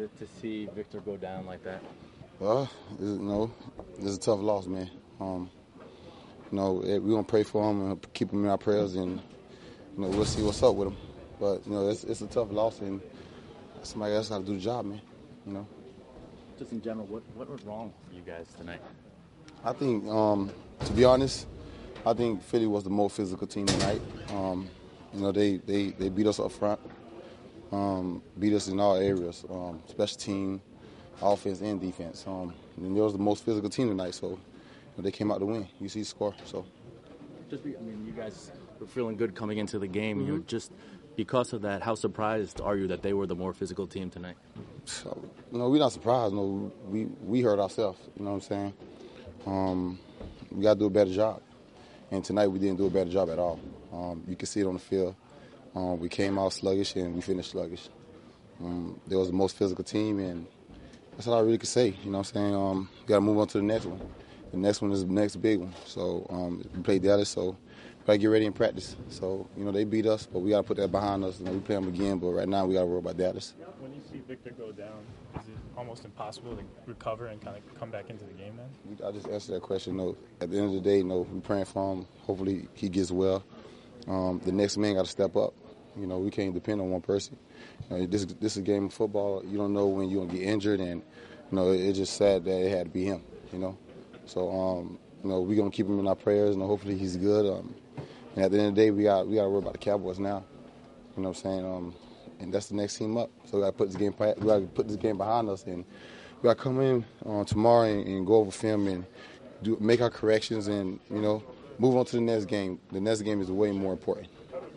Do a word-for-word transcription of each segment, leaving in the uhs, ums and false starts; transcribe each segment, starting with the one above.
to, to see Victor go down like that? Well, you know, it's a tough loss, man. Um, you know, we're going to pray for him and keep him in our prayers, and, you know, we'll see what's up with him. But, you know, it's, it's a tough loss, and somebody else got to do the job, man, you know. Just in general, what, what was wrong for you guys tonight? I think, um, to be honest, I think Philly was the more physical team tonight. Um, you know, they, they, they beat us up front, um, beat us in all areas, um, special team, offense and defense. Um, and they was the most physical team tonight, so you know, they came out to win. You see the score, so. Just, be, I mean, you guys were feeling good coming into the game. Mm-hmm. You just because of that, how surprised are you that they were the more physical team tonight? So, you know, we're not surprised. No, we we hurt ourselves. You know what I'm saying? Um, we got to do a better job. And tonight we didn't do a better job at all. Um, you can see it on the field. Um, we came out sluggish and we finished sluggish. Um, they was the most physical team, and that's all I really could say. You know what I'm saying? Um, we got to move on to the next one. The next one is the next big one. So um, we play Dallas, so we got to get ready and practice. So, you know, they beat us, but we got to put that behind us. You know, we play them again, but right now we got to worry about Dallas. When you see Victor go down, is it almost impossible to recover and kind of come back into the game then? I just answered that question. No, at the end of the day, no, we're praying for him. Hopefully he gets well. Um, the next man got to step up. You know, we can't depend on one person. You know, this, this is a game of football. You don't know when you're going to get injured, and, you know, it, it's just sad that it had to be him, you know. So, um, you know, we're going to keep him in our prayers, and hopefully he's good. Um, and at the end of the day, we got we got to worry about the Cowboys now. You know what I'm saying? Um, and that's the next team up. So we got to put this game we got to put this game behind us, and we got to come in uh, tomorrow and, and go over film and do make our corrections and, you know, move on to the next game. The next game is way more important.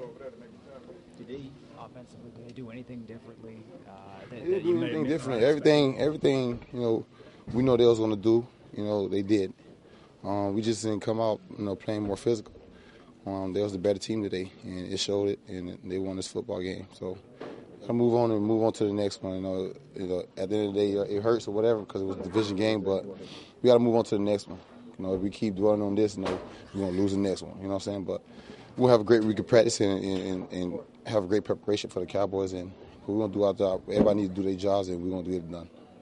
Did they offensively? Did they do anything differently? Uh, that, They didn't that you do may- anything may different. not Everything, everything, you know, we know they was going to do. You know, they did. Um, we just didn't come out, you know, playing more physical. Um, they was the better team today, and it showed it, and they won this football game. So, gotta move on and move on to the next one. You know, you know at the end of the day, it hurts or whatever because it was a division game, but we got to move on to the next one. You know, if we keep dwelling on this, you know, we're gonna lose the next one. You know what I'm saying? But we'll have a great week of practice and, and, and have a great preparation for the Cowboys, and we're gonna do our job. Everybody needs to do their jobs, and we're gonna get it done.